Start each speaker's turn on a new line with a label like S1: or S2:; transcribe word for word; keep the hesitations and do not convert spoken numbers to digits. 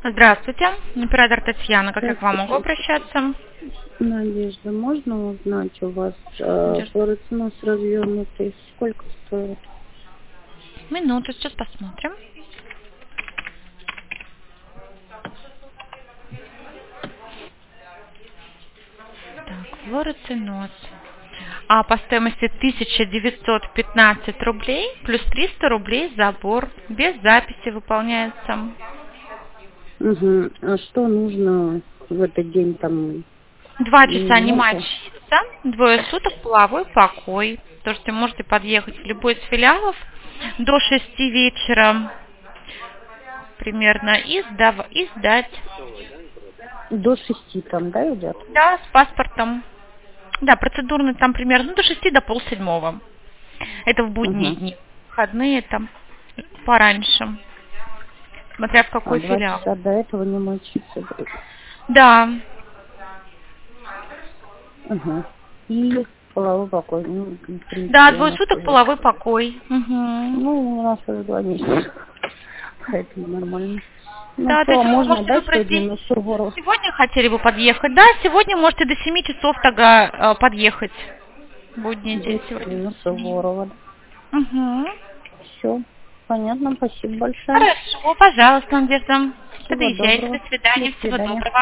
S1: Здравствуйте, оператор Татьяна, как я к вам могу обращаться?
S2: Надежда, можно узнать у вас э, флороцинус развернутый, сколько стоит?
S1: Минуту, сейчас посмотрим. Так, флороцинус. А по стоимости тысяча девятьсот пятнадцать рублей плюс триста рублей забор. Без записи выполняется.
S2: Угу. А что нужно в этот день там?
S1: Два часа не
S2: Меняться?
S1: мочиться, двое суток половой покой. То, что вы можете подъехать в любой из филиалов до шести вечера примерно и, сдав... и сдать.
S2: До шести там, да, идет?
S1: Да, с паспортом. Да, процедурный там примерно ну, до шести, до полседьмого. Это в будние
S2: Угу.
S1: дни. Выходные там пораньше. Смотря в какой
S2: А два
S1: филиал.
S2: часа до этого не мочиться будет.
S1: Да.
S2: Угу. И половой покой. Ну, в принципе,
S1: Да,
S2: у
S1: двое
S2: нас
S1: суток
S2: уже...
S1: половой покой. Угу.
S2: Ну, у нас уже два месяца. Поэтому нормально. Ну
S1: Да, то
S2: что,
S1: есть вы
S2: можно,
S1: можете
S2: да,
S1: выбрать
S2: сегодня
S1: день.
S2: на Суворов?
S1: Сегодня хотели бы подъехать? Да, сегодня можете до семи часов тогда э, подъехать. Будний день сегодня.
S2: На Суворова.
S1: Угу.
S2: Все. Понятно, спасибо большое.
S1: Хорошо, пожалуйста, Надежда.
S2: Всего
S1: Подъезжайте.
S2: доброго.
S1: До свидания.
S2: До
S1: Всего
S2: свидания.
S1: доброго.